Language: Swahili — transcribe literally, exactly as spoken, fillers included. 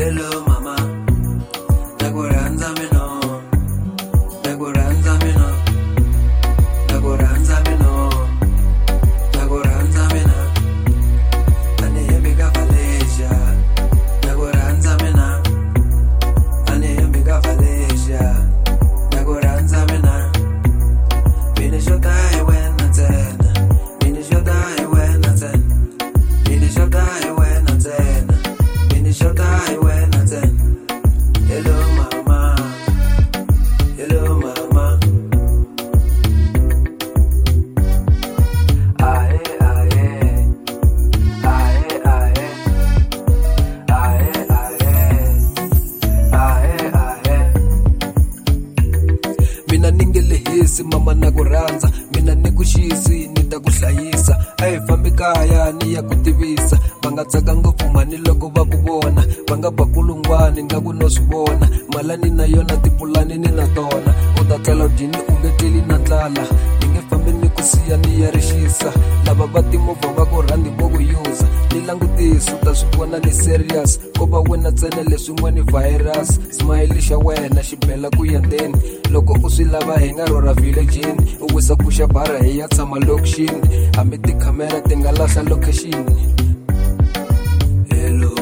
Hello mama, nakuranza mina, nakuranza mina, nakuranza mina, nakuranza mina, anehembika Valencia, nakuranza mina, anehembika Valencia, nakuranza mina, mine shota iwena tena, mine shota iwena tena, mine shota iwena tena, mine shota iwena tena. Hello mama, hello mama. Ae ae, ae ae, ae ae, ae ae. Mina ningelehisi mama nakuranza, mina nikuxisi nitakuhlayisa. Ayi fambi kaya ni ya kutivisa, vanga tsaka ngopfu mani loko va ku vona, vanga bakulungwani nga ku no swi vona. Malani na yona tipulani ni na tona, u ta tlela dyini u nge tleli na ndlala. Ni nge fambi ni ku siya ni ya rixisa, lava va timovha va ku rhandi vo ku yuza. Ni langutisa u ta swi vona ni serious, ko va wena ntsena leswin'wana virus. Smile xa wena xi bela ku ya ndzeni, loko u swi lava hi nga rhora villageni. U wisa ku xa bara hi ya tshama lokixini, hambi tikhamera ti nga lahla location. Hello